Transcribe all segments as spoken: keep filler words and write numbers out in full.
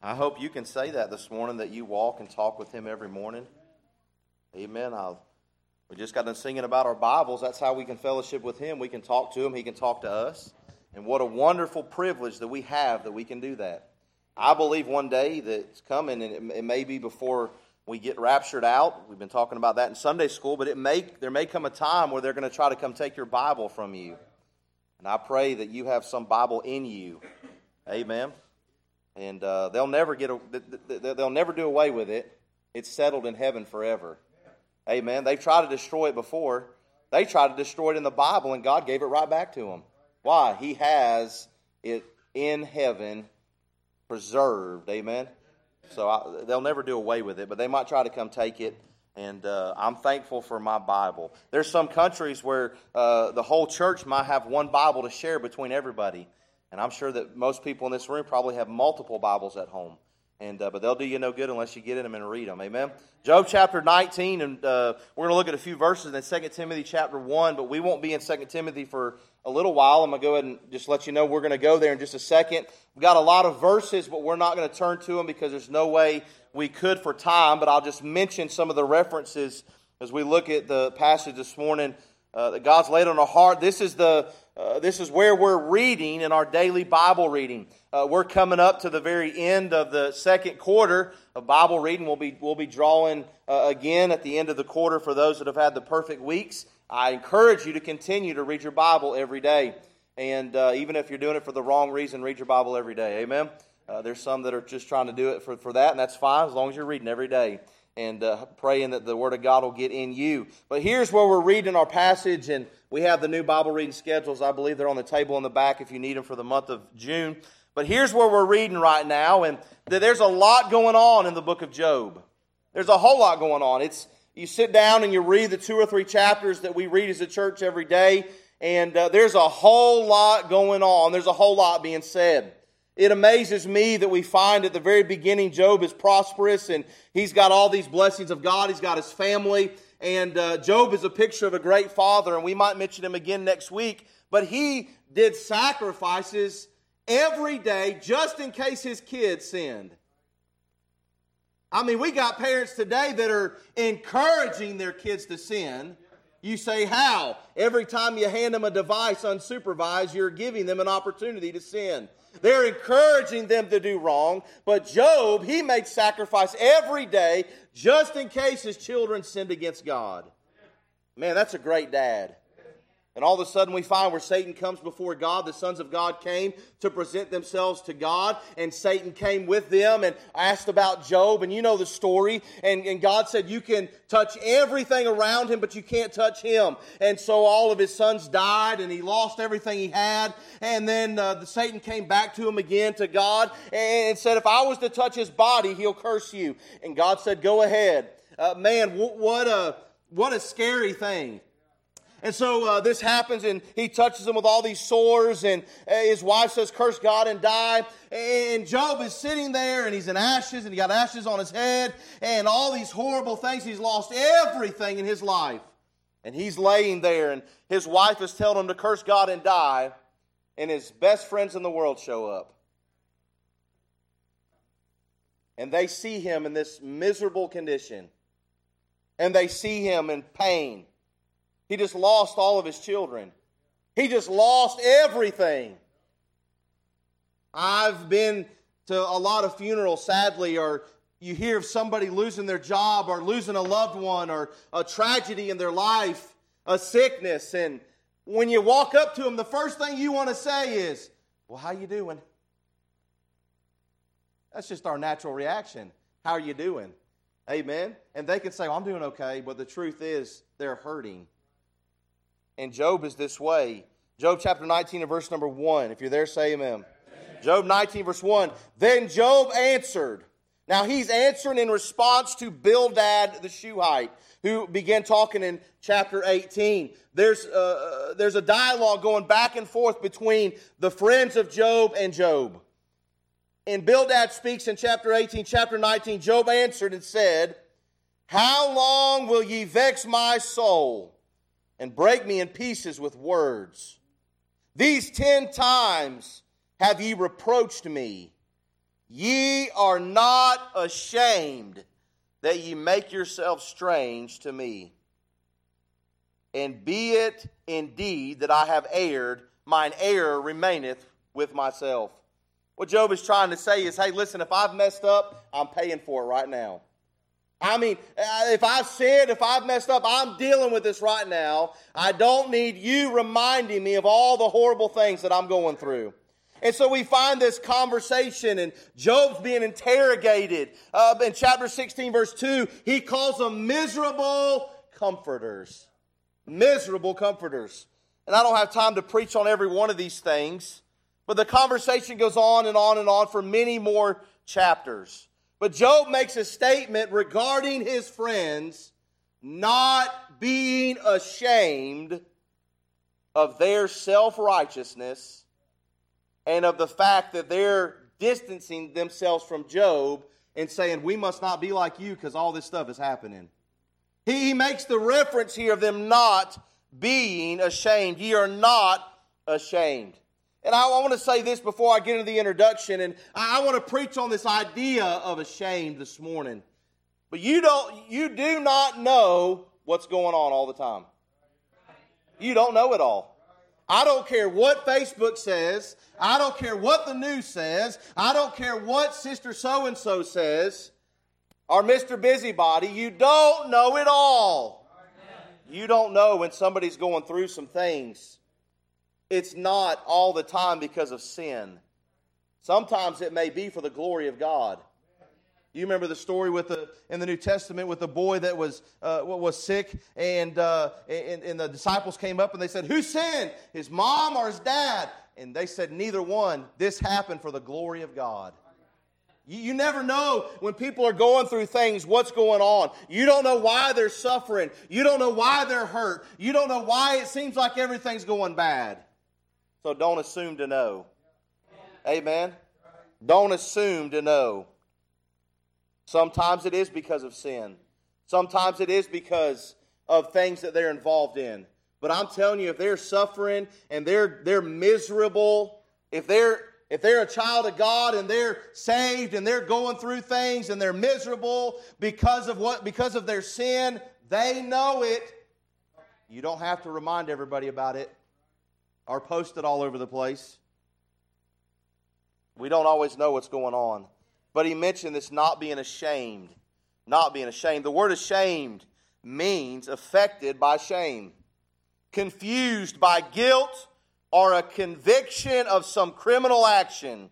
I hope you can say that this morning, that you walk and talk with Him every morning. Amen. I'll, we just got done singing about our Bibles. That's how we can fellowship with Him. We can talk to Him. He can talk to us. And what a wonderful privilege that we have that we can do that. I believe one day that's coming, and it, it may be before we get raptured out. We've been talking about that in Sunday school, but it may there may come a time where they're going to try to come take your Bible from you. And I pray that you have some Bible in you. Amen. And uh, they'll never get a, they'll never do away with it. It's settled in heaven forever. Amen. They've tried to destroy it before. They tried to destroy it in the Bible, and God gave it right back to them. Why? He has it in heaven preserved. Amen. So I, they'll never do away with it, but they might try to come take it. And uh, I'm thankful for my Bible. There's some countries where uh, the whole church might have one Bible to share between everybody. And I'm sure that most people in this room probably have multiple Bibles at home. And uh, but they'll do you no good unless you get in them and read them. Amen? Job chapter nineteen, and uh, we're going to look at a few verses in Second Timothy chapter one, but we won't be in Second Timothy for a little while. I'm going to go ahead and just let you know we're going to go there in just a second. We've got a lot of verses, but we're not going to turn to them because there's no way we could for time, but I'll just mention some of the references as we look at the passage this morning uh, that God's laid on our heart. This is the uh, this is where we're reading in our daily Bible reading. Uh, we're coming up to the very end of the second quarter of Bible reading. We'll be we'll be drawing uh, again at the end of the quarter for those that have had the perfect weeks. I encourage you to continue to read your Bible every day, and uh, even if you're doing it for the wrong reason, read your Bible every day. Amen. Uh, there's some that are just trying to do it for, for that, and that's fine as long as you're reading every day and uh, praying that the Word of God will get in you. But here's where we're reading our passage, and we have the new Bible reading schedules. I believe they're on the table in the back if you need them for the month of June. But here's where we're reading right now, and there's a lot going on in the book of Job. There's a whole lot going on. It's you sit down and you read the two or three chapters that we read as a church every day, and uh, there's a whole lot going on. There's a whole lot being said. It amazes me that we find at the very beginning Job is prosperous and he's got all these blessings of God. He's got his family. And uh, Job is a picture of a great father, and we might mention him again next week. But he did sacrifices every day just in case his kids sinned. I mean, we got parents today that are encouraging their kids to sin. You say, how? Every time you hand them a device unsupervised, you're giving them an opportunity to sin. They're encouraging them to do wrong. But Job, he made sacrifice every day just in case his children sinned against God. Man, that's a great dad. And all of a sudden we find where Satan comes before God. The sons of God came to present themselves to God. And Satan came with them and asked about Job. And you know the story. And, and God said, you can touch everything around him, but you can't touch him. And so all of his sons died, and he lost everything he had. And then uh, the Satan came back to him again, to God, and said, if I was to touch his body, he'll curse you. And God said, go ahead. Uh, man, w- what a what a scary thing. And so uh, this happens, and he touches him with all these sores, and uh, his wife says, curse God and die. And Job is sitting there, and he's in ashes, and he got ashes on his head, and all these horrible things. He's lost everything in his life. And he's laying there, and his wife is telling him to curse God and die, and his best friends in the world show up. And they see him in this miserable condition, and they see him in pain. He just lost all of his children. He just lost everything. I've been to a lot of funerals, sadly, or you hear of somebody losing their job or losing a loved one or a tragedy in their life, a sickness. And when you walk up to them, the first thing you want to say is, well, how you doing? That's just our natural reaction. How are you doing? Amen? And they can say, well, I'm doing okay, but the truth is they're hurting. And Job is this way. Job chapter nineteen and verse number one. If you're there, say amen. Amen. Job nineteen verse one. Then Job answered. Now he's answering in response to Bildad the Shuhite, who began talking in chapter eighteen. There's, uh, there's a dialogue going back and forth between the friends of Job and Job. And Bildad speaks in chapter eighteen. Chapter nineteen, Job answered and said, how long will ye vex my soul and break me in pieces with words? These ten times have ye reproached me. Ye are not ashamed that ye make yourselves strange to me. And be it indeed that I have erred, mine error remaineth with myself. What Job is trying to say is, hey, listen, if I've messed up, I'm paying for it right now. I mean, if I've sinned, if I've messed up, I'm dealing with this right now. I don't need you reminding me of all the horrible things that I'm going through. And so we find this conversation, and Job's being interrogated. Uh, in chapter sixteen, verse two, he calls them miserable comforters. Miserable comforters. And I don't have time to preach on every one of these things, but the conversation goes on and on and on for many more chapters. But Job makes a statement regarding his friends not being ashamed of their self-righteousness and of the fact that they're distancing themselves from Job and saying, we must not be like you because all this stuff is happening. He, he makes the reference here of them not being ashamed. Ye are not ashamed. And I want to say this before I get into the introduction, and I want to preach on this idea of ashamed this morning. But you don't, you do not know what's going on all the time. You don't know it all. I don't care what Facebook says. I don't care what the news says. I don't care what Sister So-and-so says. Or Mister Busybody. You don't know it all. You don't know when somebody's going through some things. It's not all the time because of sin. Sometimes it may be for the glory of God. You remember the story with the in the New Testament with the boy that was uh, was sick, and, uh, and and the disciples came up and they said, "Who sinned, his mom or his dad?" And they said, "Neither one. This happened for the glory of God." You, you never know when people are going through things, what's going on. You don't know why they're suffering. You don't know why they're hurt. You don't know why it seems like everything's going bad. So don't assume to know. Amen? Don't assume to know. Sometimes it is because of sin. Sometimes it is because of things that they're involved in. But I'm telling you, if they're suffering and they're they're miserable, if they're if they're a child of God and they're saved and they're going through things and they're miserable because of what because of their sin, they know it. You don't have to remind everybody about it or post it all over the place. We don't always know what's going on. But he mentioned this not being ashamed. Not being ashamed. The word ashamed means affected by shame, confused by guilt, or a conviction of some criminal action,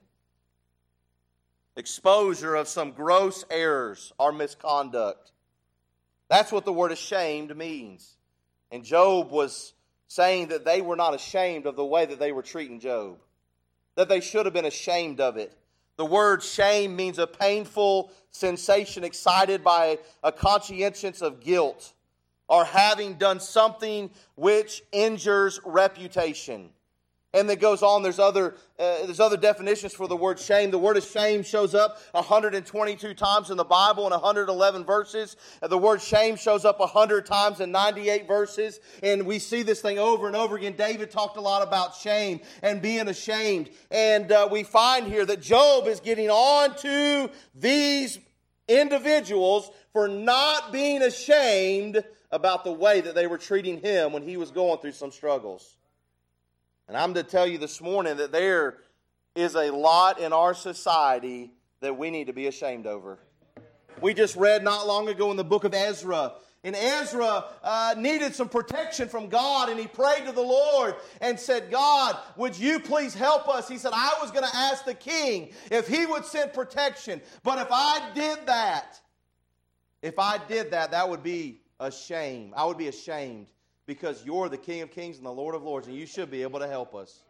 exposure of some gross errors or misconduct. That's what the word ashamed means. And Job was saying that they were not ashamed of the way that they were treating Job, that they should have been ashamed of it. The word shame means a painful sensation excited by a conscience of guilt or having done something which injures reputation. And it goes on, there's other uh, there's other definitions for the word shame. The word of shame shows up one hundred twenty-two times in the Bible in one hundred eleven verses. The word shame shows up one hundred times in ninety-eight verses. And we see this thing over and over again. David talked a lot about shame and being ashamed. And uh, we find here that Job is getting on to these individuals for not being ashamed about the way that they were treating him when he was going through some struggles. And I'm to tell you this morning that there is a lot in our society that we need to be ashamed over. We just read not long ago in the book of Ezra. And Ezra uh, needed some protection from God, and he prayed to the Lord and said, God, would you please help us? He said, I was going to ask the king if he would send protection. But if I did that, if I did that, that would be a shame. I would be ashamed. Because you're the King of Kings and the Lord of Lords, and you should be able to help us.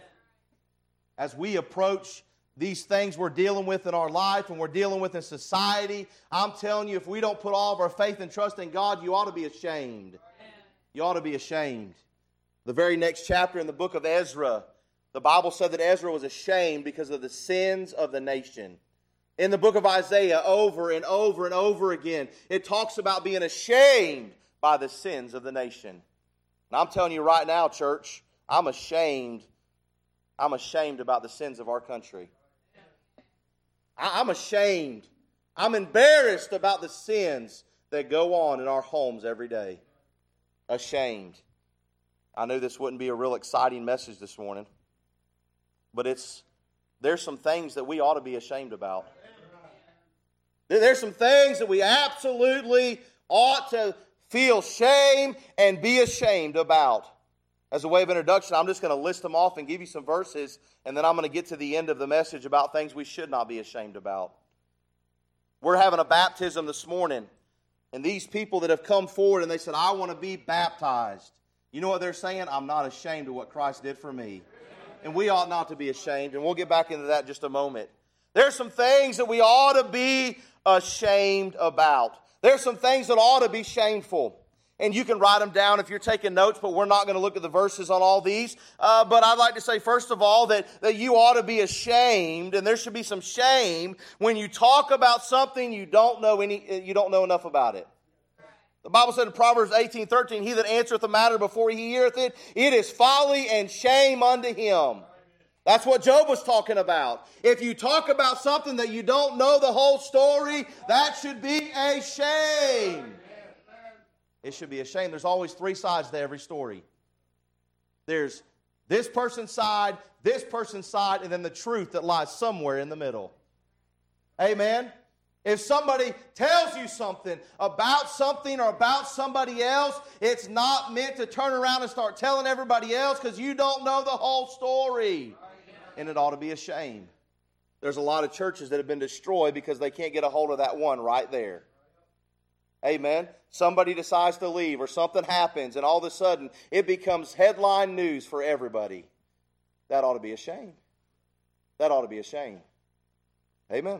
As we approach these things we're dealing with in our life and we're dealing with in society, I'm telling you, if we don't put all of our faith and trust in God, you ought to be ashamed. You ought to be ashamed. The very next chapter in the book of Ezra, the Bible said that Ezra was ashamed because of the sins of the nation. In the book of Isaiah, over and over and over again, it talks about being ashamed by the sins of the nation. And I'm telling you right now, church, I'm ashamed. I'm ashamed about the sins of our country. I, I'm ashamed. I'm embarrassed about the sins that go on in our homes every day. Ashamed. I knew this wouldn't be a real exciting message this morning, but it's there's some things that we ought to be ashamed about. There's some things that we absolutely ought to feel shame and be ashamed about. As a way of introduction, I'm just going to list them off and give you some verses, and then I'm going to get to the end of the message about things we should not be ashamed about. We're having a baptism this morning, and these people that have come forward and they said, I want to be baptized. You know what they're saying? I'm not ashamed of what Christ did for me. And we ought not to be ashamed, and we'll get back into that in just a moment. There's some things that we ought to be ashamed about. There's some things that ought to be shameful. And you can write them down if you're taking notes, but we're not going to look at the verses on all these. Uh, but I'd like to say, first of all, that, that you ought to be ashamed, and there should be some shame when you talk about something you don't know any, you don't know enough about it. The Bible said in Proverbs eighteen thirteen, he that answereth a matter before he heareth it, it is folly and shame unto him. That's what Job was talking about. If you talk about something that you don't know the whole story, that should be a shame. It should be a shame. There's always three sides to every story. There's this person's side, this person's side, and then the truth that lies somewhere in the middle. Amen? If somebody tells you something about something or about somebody else, it's not meant to turn around and start telling everybody else because you don't know the whole story. And it ought to be a shame. There's a lot of churches that have been destroyed because they can't get a hold of that one right there. Amen. Somebody decides to leave or something happens and all of a sudden it becomes headline news for everybody. That ought to be a shame. That ought to be a shame. Amen.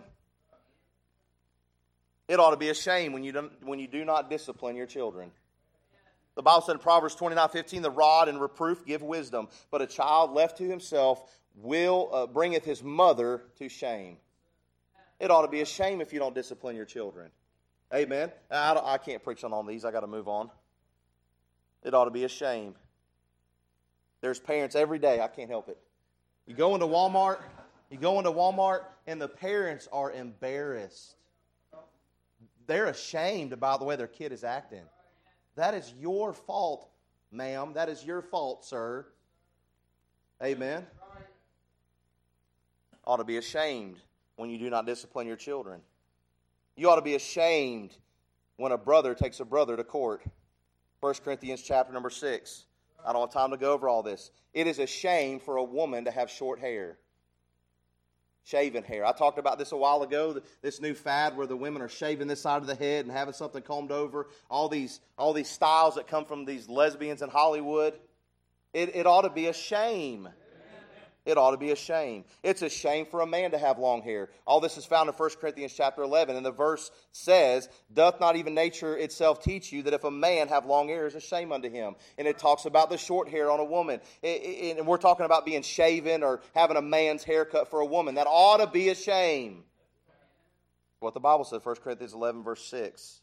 It ought to be a shame when you don't, when you do not discipline your children. The Bible said in Proverbs twenty-nine fifteen, the rod and reproof give wisdom, but a child left to himself will uh, bringeth his mother to shame. It ought to be a shame if you don't discipline your children. Amen. I, don't, I can't preach on all these. I got to move on. It ought to be a shame. There's parents every day. I can't help it. You go into Walmart. You go into Walmart, and the parents are embarrassed. They're ashamed about the way their kid is acting. That is your fault, ma'am. That is your fault, sir. Amen. Ought to be ashamed when you do not discipline your children. You ought to be ashamed when a brother takes a brother to court. First Corinthians chapter number six. I don't have time to go over all this. It is a shame for a woman to have short hair. Shaven hair. I talked about this a while ago, this new fad where the women are shaving this side of the head and having something combed over. All these, all these styles that come from these lesbians in Hollywood. It, it ought to be a shame. It ought to be a shame. It's a shame for a man to have long hair. All this is found in First Corinthians chapter eleven. And the verse says, doth not even nature itself teach you that if a man have long hair, is a shame unto him? And it talks about the short hair on a woman. It, it, and we're talking about being shaven or having a man's haircut for a woman. That ought to be a shame. What the Bible said, First Corinthians eleven, verse six.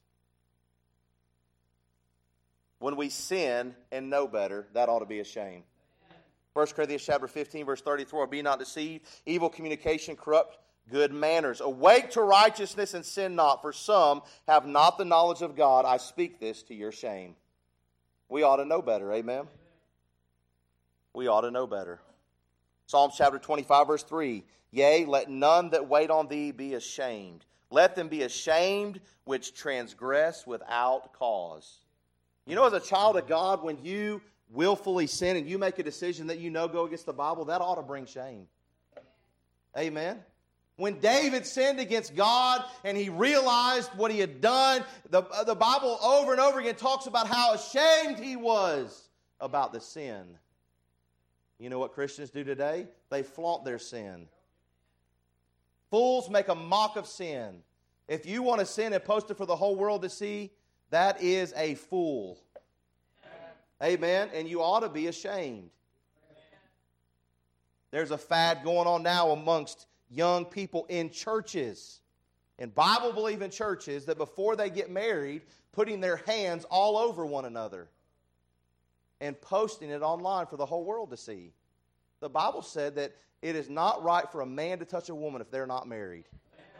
When we sin and know better, that ought to be a shame. First Corinthians chapter fifteen, verse thirty-four, be not deceived, evil communication corrupt good manners. Awake to righteousness and sin not, for some have not the knowledge of God. I speak this to your shame. We ought to know better, amen? We ought to know better. Psalms chapter twenty-five, verse three, yea, let none that wait on thee be ashamed. Let them be ashamed which transgress without cause. You know, as a child of God, when you willfully sin and you make a decision that you know go against the Bible, that ought to bring shame. Amen. When David sinned against God and he realized what he had done, the, the Bible over and over again talks about how ashamed he was about the sin. You know what Christians do today? They flaunt their sin. Fools make a mock of sin. If you want to sin and post it for the whole world to see, that is a fool. Amen. And you ought to be ashamed. There's a fad going on now amongst young people in churches, in Bible-believing churches, that before they get married, putting their hands all over one another and posting it online for the whole world to see. The Bible said that it is not right for a man to touch a woman if they're not married.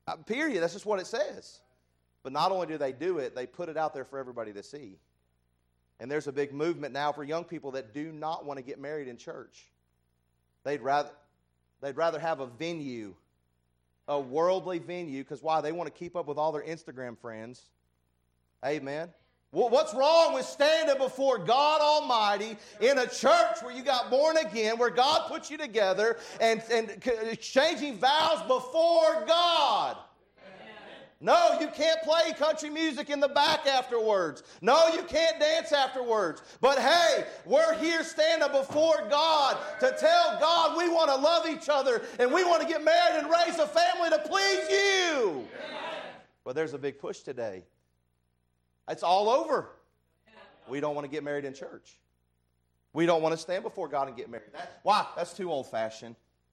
Uh, period. That's just what it says. But not only do they do it, they put it out there for everybody to see. And there's a big movement now for young people that do not want to get married in church. They'd rather, they'd rather have a venue, a worldly venue, because why? They want to keep up with all their Instagram friends. Amen. Well, what's wrong with standing before God Almighty in a church where you got born again, where God put you together, and, and exchanging vows before God? No, you can't play country music in the back afterwards. No, you can't dance afterwards. But hey, we're here standing before God to tell God we want to love each other and we want to get married and raise a family to please you. But there's a big push today. It's all over. We don't want to get married in church. We don't want to stand before God and get married. That, why? That's too old-fashioned.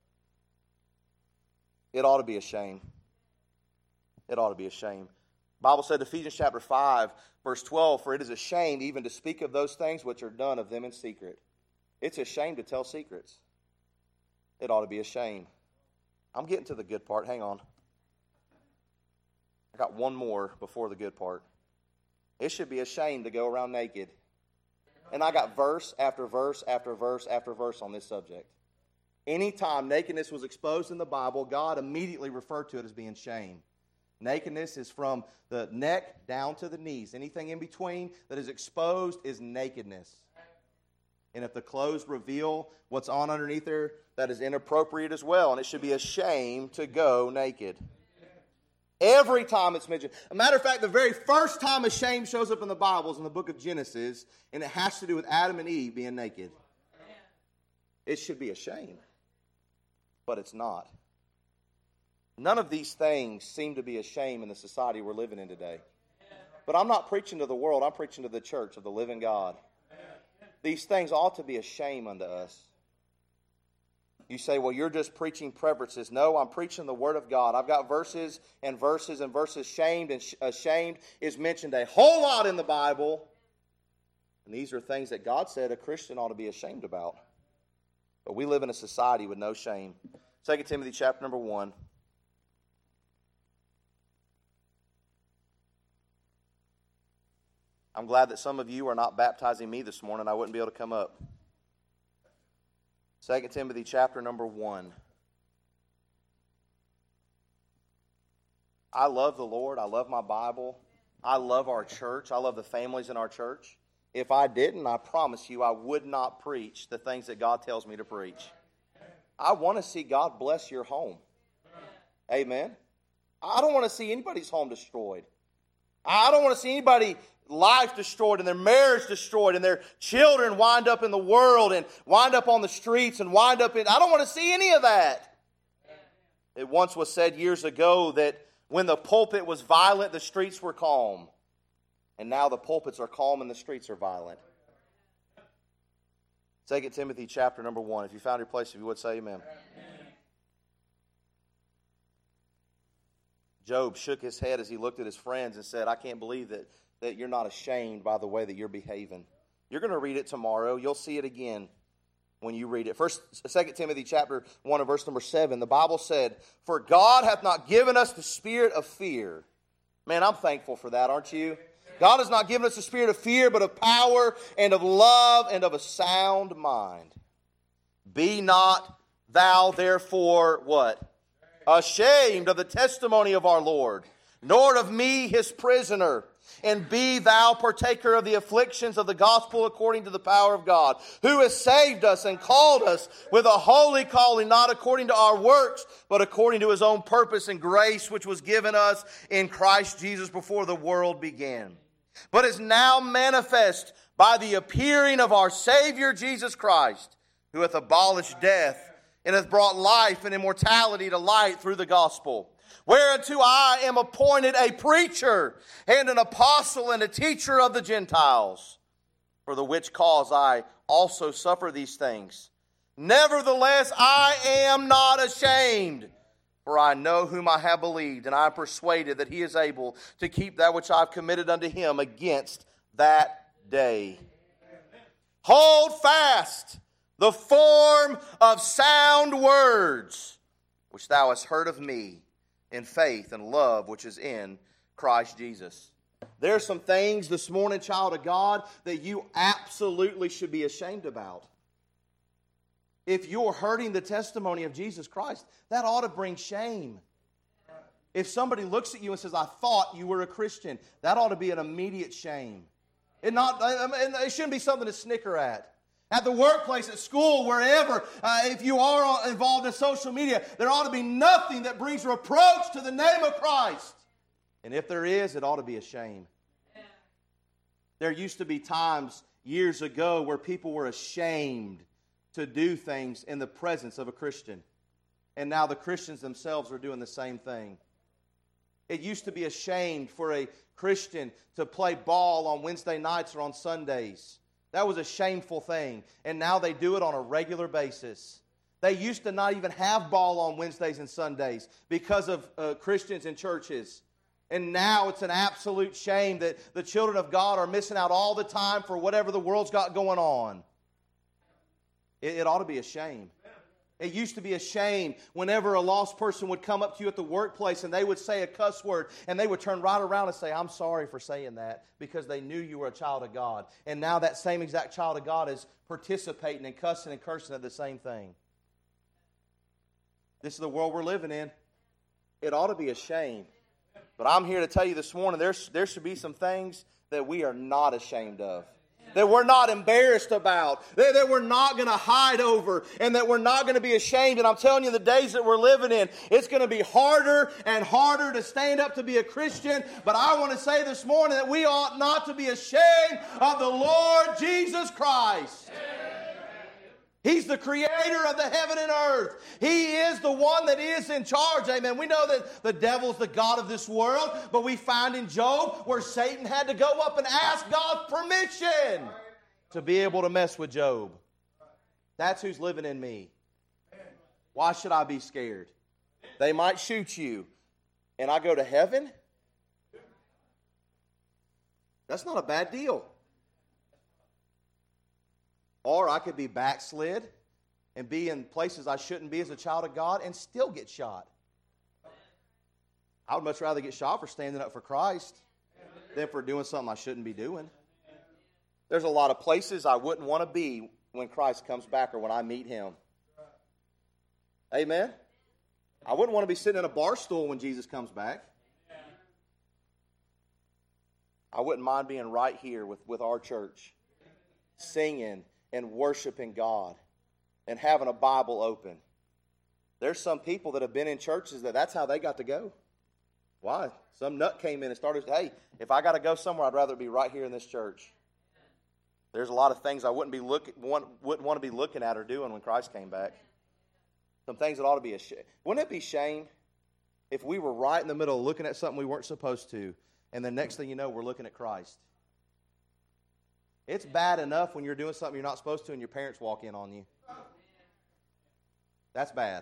It ought to be a shame. It ought to be a shame. The Bible said, Ephesians chapter five, verse twelve, for it is a shame even to speak of those things which are done of them in secret. It's a shame to tell secrets. It ought to be a shame. I'm getting to the good part. Hang on. I got one more before the good part. It should be a shame to go around naked. And I got verse after verse after verse after verse on this subject. Anytime nakedness was exposed in the Bible, God immediately referred to it as being shame. Nakedness is from the neck down to the knees. Anything in between that is exposed is nakedness. And if the clothes reveal what's on underneath there, that is inappropriate as well. And it should be a shame to go naked. Every time it's mentioned. As a matter of fact, the very first time a shame shows up in the Bible is in the book of Genesis, and it has to do with Adam and Eve being naked. It should be a shame, but it's not. None of these things seem to be a shame in the society we're living in today. But I'm not preaching to the world. I'm preaching to the church of the living God. These things ought to be a shame unto us. You say, well, you're just preaching preferences. No, I'm preaching the Word of God. I've got verses and verses and verses. Shamed and ashamed is mentioned a whole lot in the Bible. And these are things that God said a Christian ought to be ashamed about. But we live in a society with no shame. Second Timothy chapter number one. I'm glad that some of you are not baptizing me this morning. I wouldn't be able to come up. Second Timothy chapter number one. I love the Lord. I love my Bible. I love our church. I love the families in our church. If I didn't, I promise you I would not preach the things that God tells me to preach. I want to see God bless your home. Amen. I don't want to see anybody's home destroyed. I don't want to see anybody life destroyed and their marriage destroyed and their children wind up in the world and wind up on the streets and wind up in... I don't want to see any of that. It once was said years ago that when the pulpit was violent, the streets were calm. And now the pulpits are calm and the streets are violent. Second Timothy chapter number one. If you found your place, if you would say amen. Job shook his head as he looked at his friends and said, I can't believe that that you're not ashamed by the way that you're behaving. You're going to read it tomorrow. You'll see it again when you read it. First, Second Timothy chapter one and verse number seven, the Bible said, for God hath not given us the spirit of fear. Man, I'm thankful for that, aren't you? God has not given us the spirit of fear, but of power and of love and of a sound mind. Be not thou therefore, what? Ashamed of the testimony of our Lord, nor of me his prisoner. And be thou partaker of the afflictions of the gospel according to the power of God, who has saved us and called us with a holy calling, not according to our works, but according to his own purpose and grace, which was given us in Christ Jesus before the world began. But is now manifest by the appearing of our Savior Jesus Christ, who hath abolished death and hath brought life and immortality to light through the gospel. Whereunto I am appointed a preacher and an apostle and a teacher of the Gentiles, for the which cause I also suffer these things. Nevertheless, I am not ashamed, for I know whom I have believed, and I am persuaded that he is able to keep that which I have committed unto him against that day. Hold fast the form of sound words, which thou hast heard of me, in faith and love which is in Christ Jesus. There are some things this morning, child of God, that you absolutely should be ashamed about. If you're hurting the testimony of Jesus Christ, that ought to bring shame. If somebody looks at you and says, I thought you were a Christian, that ought to be an immediate shame. It, not, it shouldn't be something to snicker at. At the workplace, at school, wherever, uh, if you are involved in social media, there ought to be nothing that brings reproach to the name of Christ. And if there is, it ought to be a shame. There used to be times years ago where people were ashamed to do things in the presence of a Christian. And now the Christians themselves are doing the same thing. It used to be ashamed for a Christian to play ball on Wednesday nights or on Sundays. That was a shameful thing. And now they do it on a regular basis. They used to not even have ball on Wednesdays and Sundays because of uh, Christians in churches. And now it's an absolute shame that the children of God are missing out all the time for whatever the world's got going on. It, it ought to be a shame. It used to be a shame whenever a lost person would come up to you at the workplace and they would say a cuss word and they would turn right around and say, I'm sorry for saying that, because they knew you were a child of God. And now that same exact child of God is participating and cussing and cursing at the same thing. This is the world we're living in. It ought to be a shame. But I'm here to tell you this morning, there's, there should be some things that we are not ashamed of. That we're not embarrassed about, that, that we're not going to hide over, and that we're not going to be ashamed. And I'm telling you, the days that we're living in, it's going to be harder and harder to stand up to be a Christian. But I want to say this morning that we ought not to be ashamed of the Lord Jesus Christ. He's the creator of the heaven and earth. He is the one that is in charge. Amen. We know that the devil's the god of this world, but we find in Job where Satan had to go up and ask God's permission to be able to mess with Job. That's who's living in me. Why should I be scared? They might shoot you, and I go to heaven? That's not a bad deal. Or I could be backslid and be in places I shouldn't be as a child of God and still get shot. I would much rather get shot for standing up for Christ than for doing something I shouldn't be doing. There's a lot of places I wouldn't want to be when Christ comes back or when I meet Him. Amen? I wouldn't want to be sitting in a bar stool when Jesus comes back. I wouldn't mind being right here with, with our church, singing and worshiping God and having a Bible open. There's some people that have been in churches that that's how they got to go. Why? Some nut came in and started, hey, if I got to go somewhere, I'd rather it be right here in this church. There's a lot of things I wouldn't be look, want, wouldn't want to be looking at or doing when Christ came back. Some things that ought to be a shame. Wouldn't it be shame if we were right in the middle of looking at something we weren't supposed to, and the next thing you know, we're looking at Christ? It's bad enough when you're doing something you're not supposed to and your parents walk in on you. That's bad.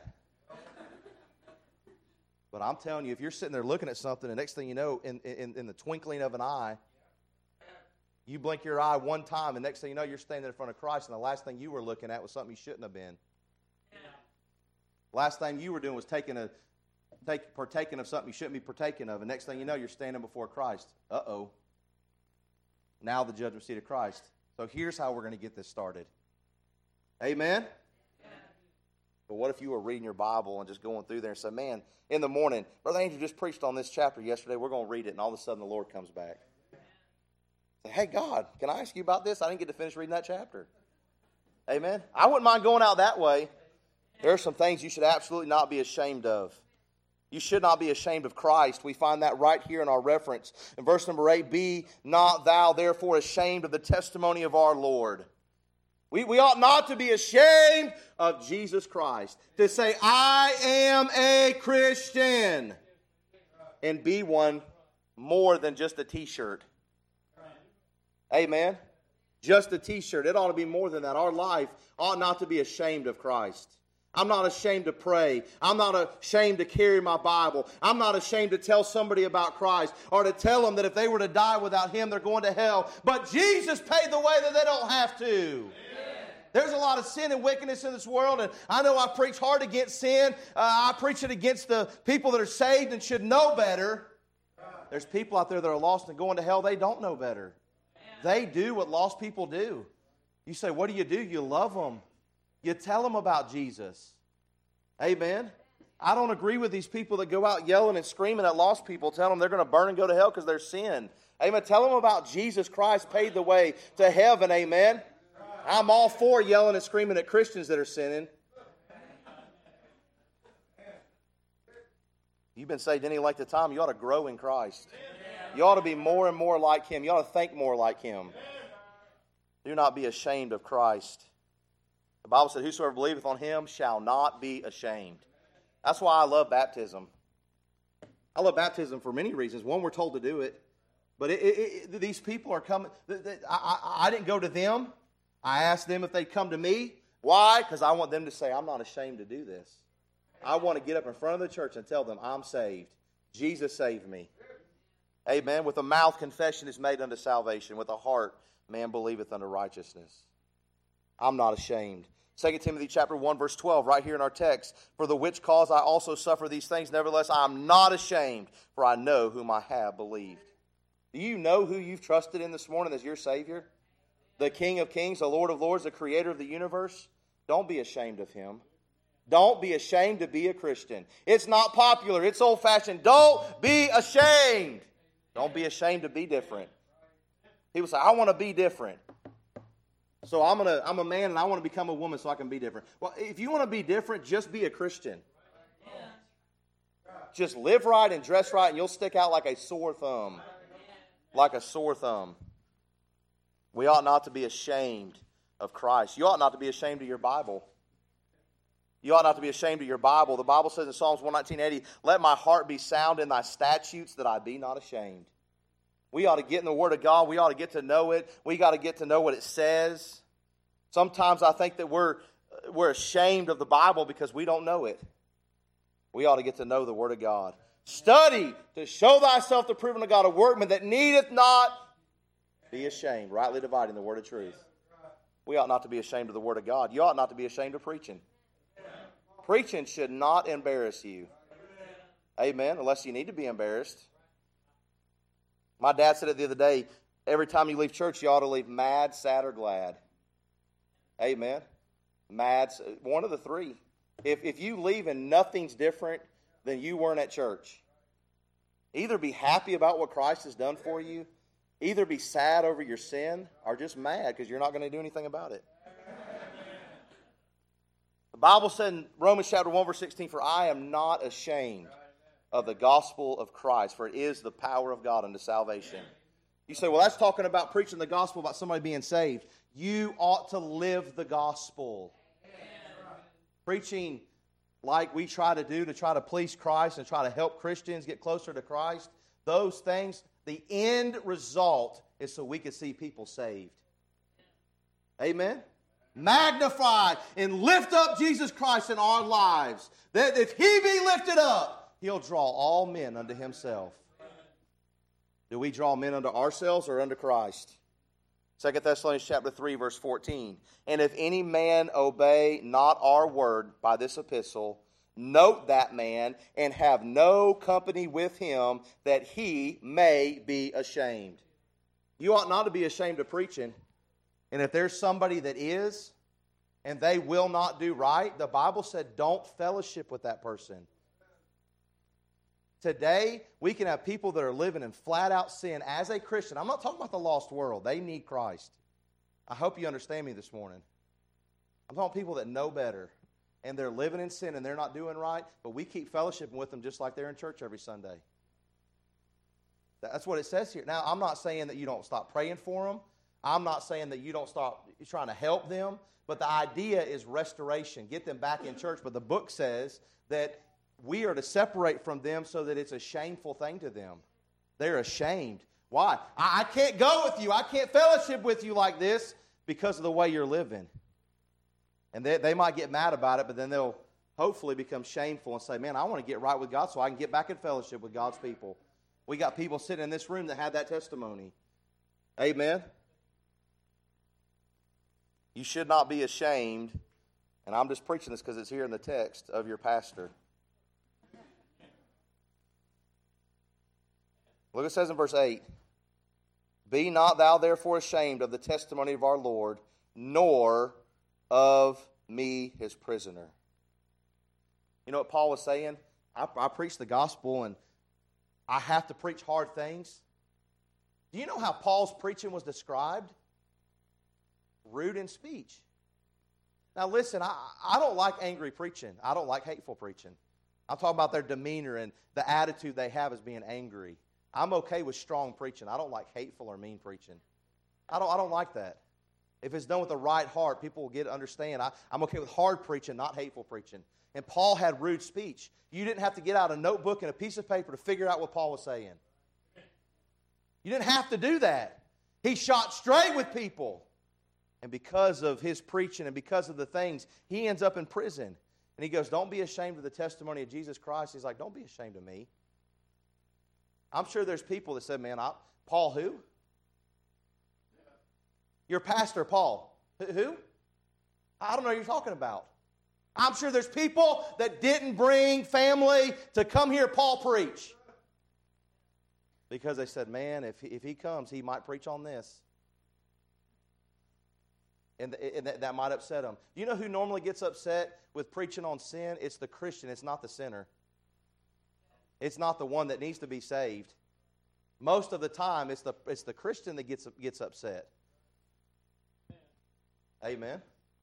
But I'm telling you, if you're sitting there looking at something, the next thing you know, in, in, in the twinkling of an eye, you blink your eye one time, and next thing you know, you're standing in front of Christ, and the last thing you were looking at was something you shouldn't have been. Last thing you were doing was taking a, take, partaking of something you shouldn't be partaking of, and next thing you know, you're standing before Christ. Uh-oh. Now the judgment seat of Christ. So here's how we're going to get this started. Amen? But what if you were reading your Bible and just going through there and said, man, in the morning, Brother Andrew just preached on this chapter yesterday. We're going to read it, and all of a sudden the Lord comes back. Say, hey, God, can I ask you about this? I didn't get to finish reading that chapter. Amen? I wouldn't mind going out that way. There are some things you should absolutely not be ashamed of. You should not be ashamed of Christ. We find that right here in our reference. In verse number eight, be not thou therefore ashamed of the testimony of our Lord. We, we ought not to be ashamed of Jesus Christ. To say, I am a Christian. And be one more than just a t-shirt. Amen? Just a t-shirt. It ought to be more than that. Our life ought not to be ashamed of Christ. I'm not ashamed to pray. I'm not ashamed to carry my Bible. I'm not ashamed to tell somebody about Christ or to tell them that if they were to die without Him, they're going to hell. But Jesus paid the way that they don't have to. Amen. There's a lot of sin and wickedness in this world, and I know I preach hard against sin. Uh, I preach it against the people that are saved and should know better. There's people out there that are lost and going to hell. They don't know better. They do what lost people do. You say, what do you do? You love them. You tell them about Jesus. Amen. I don't agree with these people that go out yelling and screaming at lost people, telling them they're going to burn and go to hell because they're sin. Amen. Tell them about Jesus Christ paid the way to heaven. Amen. I'm all for yelling and screaming at Christians that are sinning. You've been saved any length of time, you ought to grow in Christ. You ought to be more and more like Him. You ought to think more like Him. Do not be ashamed of Christ. The Bible said, whosoever believeth on Him shall not be ashamed. That's why I love baptism. I love baptism for many reasons. One, we're told to do it. But it, it, it, these people are coming. I, I, I didn't go to them. I asked them if they'd come to me. Why? Because I want them to say, I'm not ashamed to do this. I want to get up in front of the church and tell them, I'm saved. Jesus saved me. Amen. With the mouth, confession is made unto salvation. With the heart, man believeth unto righteousness. I'm not ashamed. Second Timothy chapter one, verse twelve, right here in our text. For the which cause I also suffer these things. Nevertheless, I am not ashamed, for I know whom I have believed. Do you know who you've trusted in this morning as your Savior? The King of kings, the Lord of lords, the Creator of the universe. Don't be ashamed of Him. Don't be ashamed to be a Christian. It's not popular. It's old-fashioned. Don't be ashamed. Don't be ashamed to be different. People say, I want to be different. So I'm gonna, I'm a man and I want to become a woman so I can be different. Well, if you want to be different, just be a Christian. Just live right and dress right and you'll stick out like a sore thumb. Like a sore thumb. We ought not to be ashamed of Christ. You ought not to be ashamed of your Bible. You ought not to be ashamed of your Bible. The Bible says in Psalms one nineteen eighty, let my heart be sound in thy statutes that I be not ashamed. We ought to get in the Word of God. We ought to get to know it. We got to get to know what it says. Sometimes I think that we're, we're ashamed of the Bible because we don't know it. We ought to get to know the Word of God. Study to show thyself the proven of God, a workman that needeth not be ashamed, rightly dividing the word of truth. We ought not to be ashamed of the Word of God. You ought not to be ashamed of preaching. Preaching should not embarrass you. Amen. Unless you need to be embarrassed. My dad said it the other day, every time you leave church, you ought to leave mad, sad, or glad. Amen. Mad, one of the three. If, if you leave and nothing's different than you weren't at church, either be happy about what Christ has done for you, either be sad over your sin, or just mad because you're not going to do anything about it. The Bible said in Romans chapter one, verse sixteen, for I am not ashamed of the gospel of Christ, for it is the power of God unto salvation. You say, well, that's talking about preaching the gospel, about somebody being saved. You ought to live the gospel. Amen. Preaching like we try to do to try to please Christ and try to help Christians get closer to Christ, those things, the end result is so we can see people saved. Amen? Magnify and lift up Jesus Christ in our lives, that if He be lifted up, He'll draw all men unto Himself. Do we draw men unto ourselves or unto Christ? Second Thessalonians chapter three, verse fourteen. And if any man obey not our word by this epistle, note that man and have no company with him, that he may be ashamed. You ought not to be ashamed of preaching. And if there's somebody that is, and they will not do right, the Bible said don't fellowship with that person. Today, we can have people that are living in flat-out sin as a Christian. I'm not talking about the lost world. They need Christ. I hope you understand me this morning. I'm talking about people that know better, and they're living in sin, and they're not doing right, but we keep fellowshipping with them just like they're in church every Sunday. That's what it says here. Now, I'm not saying that you don't stop praying for them. I'm not saying that you don't stop trying to help them, but the idea is restoration. Get them back in church. But the book says that we are to separate from them so that it's a shameful thing to them. They're ashamed. Why? I, I can't go with you. I can't fellowship with you like this because of the way you're living. And they, they might get mad about it, but then they'll hopefully become shameful and say, man, I want to get right with God so I can get back in fellowship with God's people. We got people sitting in this room that had that testimony. Amen. You should not be ashamed, and I'm just preaching this because it's here in the text, of your pastor. Look, it says in verse eight, be not thou therefore ashamed of the testimony of our Lord, nor of me his prisoner. You know what Paul was saying? I, I preach the gospel, and I have to preach hard things. Do you know how Paul's preaching was described? Rude in speech. Now listen, I, I don't like angry preaching. I don't like hateful preaching. I'm talking about their demeanor and the attitude they have as being angry. I'm okay with strong preaching. I don't like hateful or mean preaching. I don't, I don't like that. If it's done with the right heart, people will get understand. I, I'm okay with hard preaching, not hateful preaching. And Paul had rude speech. You didn't have to get out a notebook and a piece of paper to figure out what Paul was saying. You didn't have to do that. He shot straight with people. And because of his preaching and because of the things, he ends up in prison. And he goes, don't be ashamed of the testimony of Jesus Christ. He's like, don't be ashamed of me. I'm sure there's people that said, man, I, Paul who? Your pastor, Paul. Who? I don't know what you're talking about. I'm sure there's people that didn't bring family to come hear Paul preach. Because they said, man, if he, if he comes, he might preach on this. And, and that, that might upset him. You know who normally gets upset with preaching on sin? It's the Christian. It's not the sinner. It's not the one that needs to be saved. Most of the time, it's the, it's the Christian that gets, gets upset. Amen.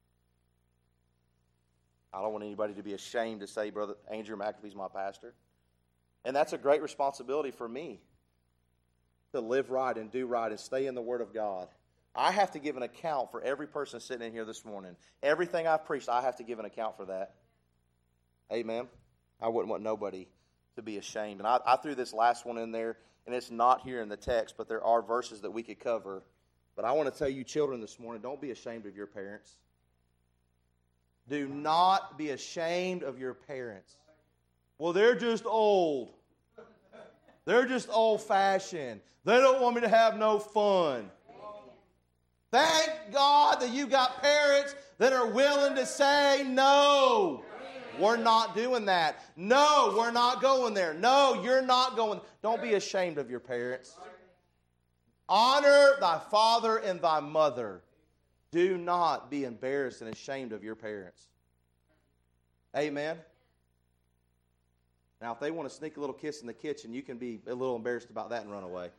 I don't want anybody to be ashamed to say, Brother Andrew McAfee's my pastor. And that's a great responsibility for me, to live right and do right and stay in the Word of God. I have to give an account for every person sitting in here this morning. Everything I've preached, I have to give an account for that. Amen. I wouldn't want nobody to be ashamed. And I, I threw this last one in there, and it's not here in the text, but there are verses that we could cover. But I want to tell you, children, this morning, don't be ashamed of your parents. Do not be ashamed of your parents. Well, they're just old. They're just old-fashioned. They don't want me to have no fun. Thank God that you got parents that are willing to say, no, we're not doing that. No, we're not going there. No, you're not going. Don't be ashamed of your parents. Honor thy father and thy mother. Do not be embarrassed and ashamed of your parents. Amen. Now, if they want to sneak a little kiss in the kitchen, you can be a little embarrassed about that and run away.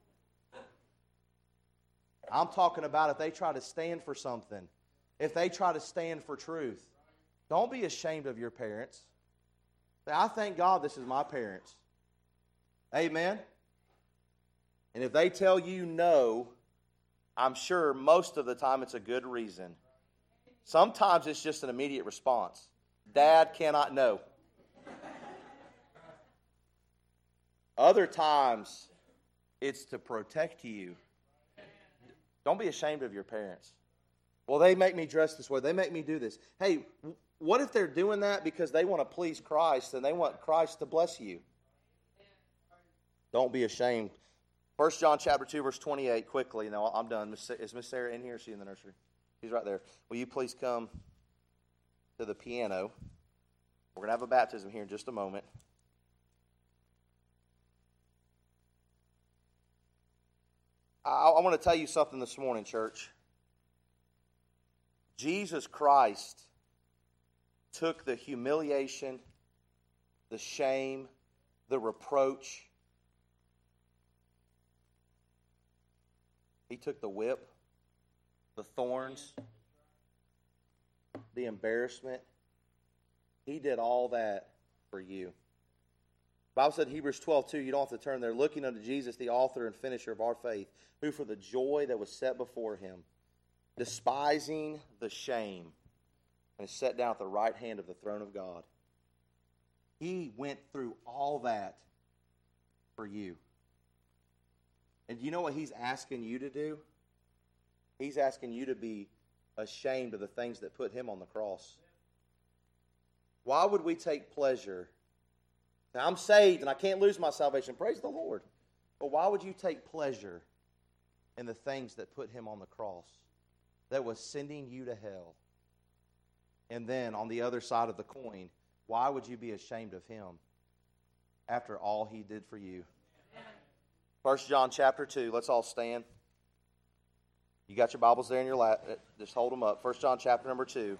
I'm talking about if they try to stand for something, if they try to stand for truth. Don't be ashamed of your parents. Say, I thank God this is my parents. Amen. And if they tell you no, I'm sure most of the time it's a good reason. Sometimes it's just an immediate response. Dad cannot no. Other times it's to protect you. Don't be ashamed of your parents. Well, they make me dress this way. They make me do this. Hey, what if they're doing that because they want to please Christ and they want Christ to bless you? Don't be ashamed. First John chapter two, verse twenty-eight, quickly. No, I'm done. Is Miss Sarah in here? Is she in the nursery? She's right there. Will you please come to the piano? We're going to have a baptism here in just a moment. I, I want to tell you something this morning, church. Jesus Christ took the humiliation, the shame, the reproach. He took the whip, the thorns, the embarrassment. He did all that for you. The Bible said in Hebrews twelve two, you don't have to turn there, looking unto Jesus, the author and finisher of our faith, who for the joy that was set before him, despising the shame, and is set down at the right hand of the throne of God. He went through all that for you. And you know what he's asking you to do? He's asking you to be ashamed of the things that put him on the cross. Why would we take pleasure? Now, I'm saved and I can't lose my salvation. Praise the Lord. But why would you take pleasure in the things that put him on the cross? that was sending you to hell? And then on the other side of the coin, why would you be ashamed of him after all he did for you? First John chapter two. Let's all stand. You got your Bibles there in your lap. Just hold them up. First John chapter number two.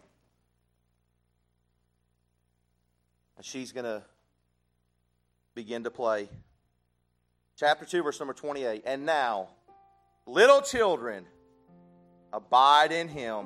And she's going to begin to play. Chapter two, verse number twenty-eight. And now, little children, abide in him,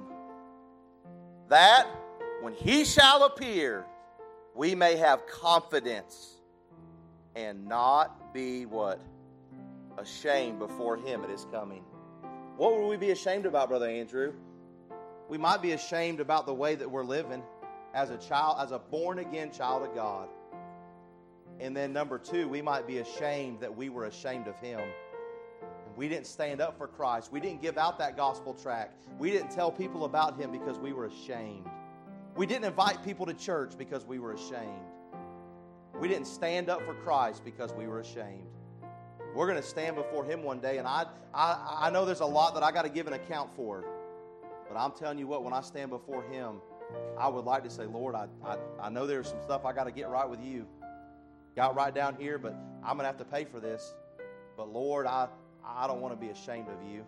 that when he shall appear, we may have confidence and not be what? Ashamed before him at his coming. What would we be ashamed about, Brother Andrew? We might be ashamed about the way that we're living as a child, as a born-again child of God. And then number two, we might be ashamed that we were ashamed of him. We didn't stand up for Christ. We didn't give out that gospel tract. We didn't tell people about him because we were ashamed. We didn't invite people to church because we were ashamed. We didn't stand up for Christ because we were ashamed. We're going to stand before him one day, and I, I, I know there's a lot that I got to give an account for. But I'm telling you what, when I stand before him, I would like to say, Lord, I, I, I know there's some stuff I got to get right with you. Got right down here, but I'm going to have to pay for this. But Lord, I, I don't want to be ashamed of you.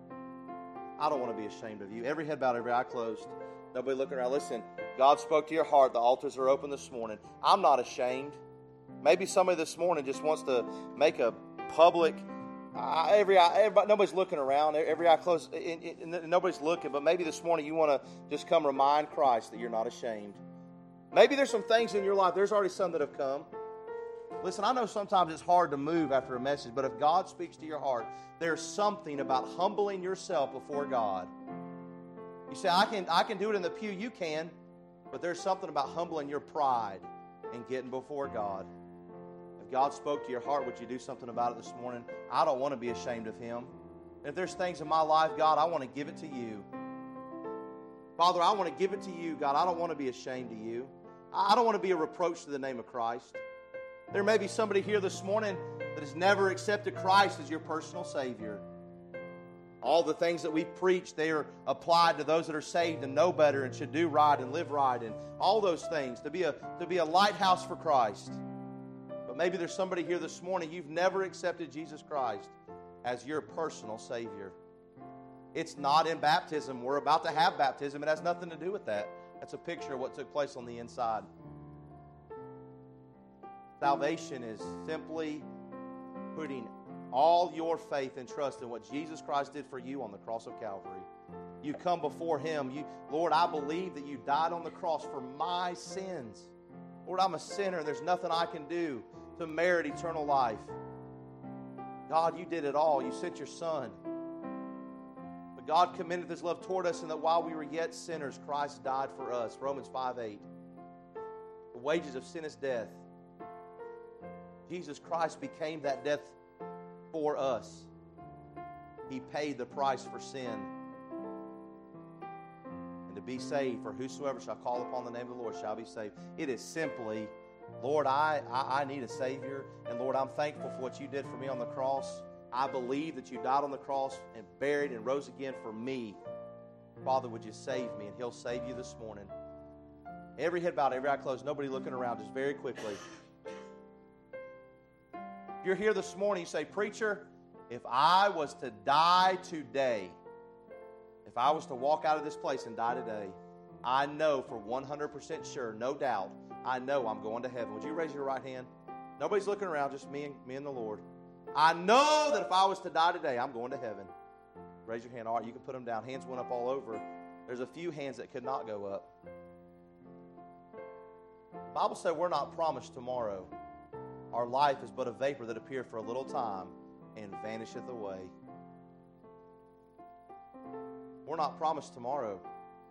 I don't want to be ashamed of you. Every head bowed, every eye closed. Nobody looking around. Listen, God spoke to your heart. The altars are open this morning. I'm not ashamed. Maybe somebody this morning just wants to make a public, uh, every eye, everybody, nobody's looking around, every eye closed, and, and, and nobody's looking, but maybe this morning you want to just come remind Christ that you're not ashamed. Maybe there's some things in your life, there's already some that have come. Listen, I know sometimes it's hard to move after a message, but if God speaks to your heart, there's something about humbling yourself before God. You say, I can, I can do it in the pew, you can, but there's something about humbling your pride and getting before God. God spoke to your heart, would you do something about it this morning? I don't want to be ashamed of him. If there's things in my life, God, I want to give it to you. Father, I want to give it to you, God. I don't want to be ashamed of you. I don't want to be a reproach to the name of Christ. There may be somebody here this morning that has never accepted Christ as your personal Savior. All the things that we've preached, they are applied to those that are saved and know better and should do right and live right and all those things, to be a, to be a lighthouse for Christ. Maybe there's somebody here this morning, you've never accepted Jesus Christ as your personal Savior. It's not in baptism. We're about to have baptism. It has nothing to do with that. That's a picture of what took place on the inside. Salvation is simply putting all your faith and trust in what Jesus Christ did for you on the cross of Calvary. You come before him. You, Lord, I believe that you died on the cross for my sins. Lord, I'm a sinner and there's nothing I can do to merit eternal life. God, you did it all. You sent your Son. But God commended his love toward us, and that while we were yet sinners, Christ died for us. Romans five eight. The wages of sin is death. Jesus Christ became that death for us. He paid the price for sin. And to be saved, for whosoever shall call upon the name of the Lord shall be saved. It is simply, Lord, I, I, I need a Savior, and Lord, I'm thankful for what you did for me on the cross. I believe that you died on the cross and buried and rose again for me. Father, would you save me? And he'll save you this morning. Every head bowed, every eye closed, nobody looking around, just very quickly. If you're here this morning, you say, Preacher, if I was to die today, if I was to walk out of this place and die today, I know for one hundred percent sure, no doubt, I know I'm going to heaven. Would you raise your right hand? Nobody's looking around, just me and, me and the Lord. I know that if I was to die today, I'm going to heaven. Raise your hand. All right, you can put them down. Hands went up all over. There's a few hands that could not go up. The Bible said we're not promised tomorrow. Our life is but a vapor that appeareth for a little time and vanisheth away. We're not promised tomorrow.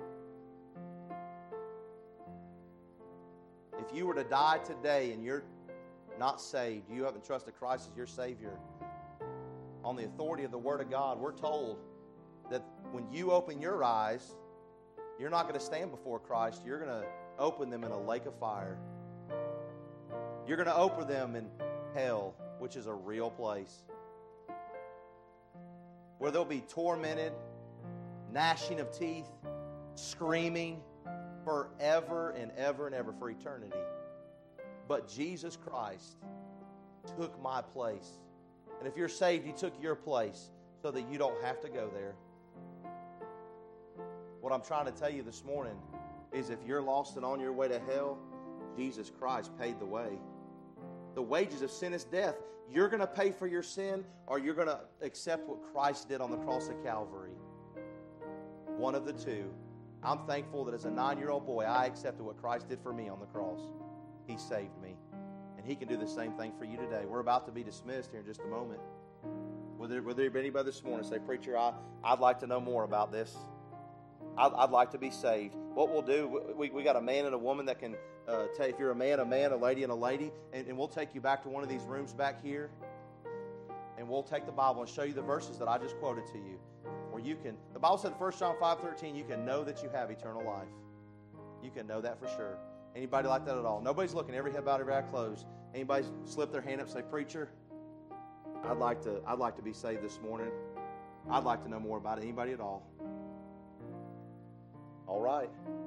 If you were to die today and you're not saved, you haven't trusted Christ as your Savior, on the authority of the Word of God, we're told that when you open your eyes, you're not going to stand before Christ. You're going to open them in a lake of fire. You're going to open them in hell, which is a real place, where they'll be tormented gnashing of teeth, screaming forever and ever and ever for eternity. But Jesus Christ took my place. And if you're saved, He took your place so that you don't have to go there. What I'm trying to tell you this morning is if you're lost and on your way to hell, Jesus Christ paid the way. The wages of sin is death. You're going to pay for your sin, or you're going to accept what Christ did on the cross of Calvary. One of the two. I'm thankful that as a nine-year-old boy, I accepted what Christ did for me on the cross. He saved me. And He can do the same thing for you today. We're about to be dismissed here in just a moment. Will there, will there be anybody this morning say, Preacher, I, I'd like to know more about this. I'd, I'd like to be saved. What we'll do, we, we got a man and a woman that can uh, take, if you're a man, a man, a lady, and a lady, and, and we'll take you back to one of these rooms back here, and we'll take the Bible and show you the verses that I just quoted to you. Where you can, the Bible said in First John five thirteen, you can know that you have eternal life. You can know that for sure. Anybody like that at all? Nobody's looking. Every head bowed, every eye closed. Anybody slip their hand up and say, Preacher, I'd like to, I'd like to be saved this morning. I'd like to know more about it. Anybody at all? All right.